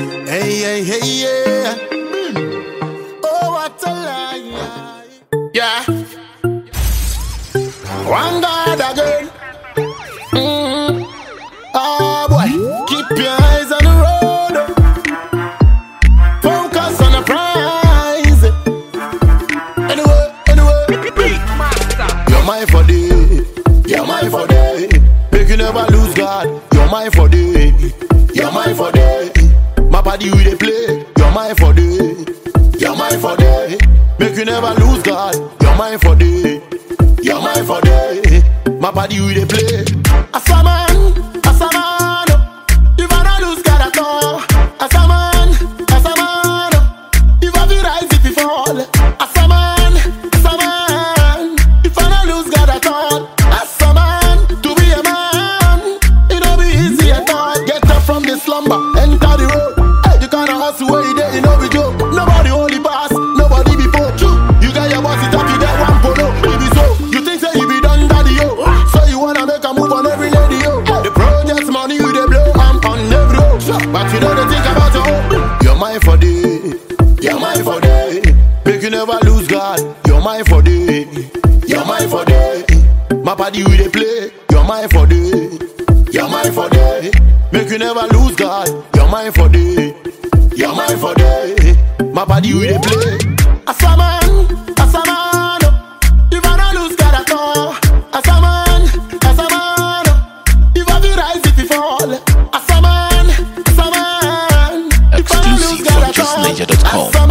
Hey, yeah. Oh, what a lie. Yeah. One God again. Oh, boy. Keep your eyes on the road. Focus on the prize. Anyway. You're mine for day. You're mine for day. Make you never lose God. You're mine for day. You're mine for day. My body we dey play. You're mine for day. You're mine for day. Make you never lose God. You're mine for day. You're mine for day. My body we dey play. Asaman. If I don't lose God at all. Asaman. If I be rise, if you fall. Asaman. If I don't lose God at all. Asaman. To be a man, it don't be easy at all. Get up from the slumber, enter the road. You can't hustle where you there, you know we joke. Nobody only pass, nobody before. You got your boss, it's up, you get one polo. Baby, so you think say you be done daddy, yo. So you wanna make a move on every lady, yo. The project's money you they blow, I'm on every road. But you don't think about your own. You're mine for day, you're mine for day. Make you never lose God, you're mine for day. You're mine for day. My body we they play, you're mine for day. You're mine for day. Make you never lose God, you're mine for day. You're mine for day. My body we dey play. Asaman. If I don't lose God at all. Asaman. If I be rise, if you fall. Asaman. If I don't lose God at all. Exclusive from justniger.com.